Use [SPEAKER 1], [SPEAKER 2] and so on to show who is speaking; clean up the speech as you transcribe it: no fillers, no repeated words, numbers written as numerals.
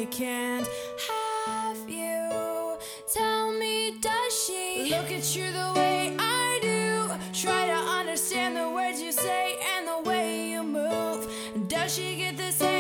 [SPEAKER 1] I can't have you. Tell me, does she look at you the way I do? Try to understand the words you say and the way you move. Does she get the same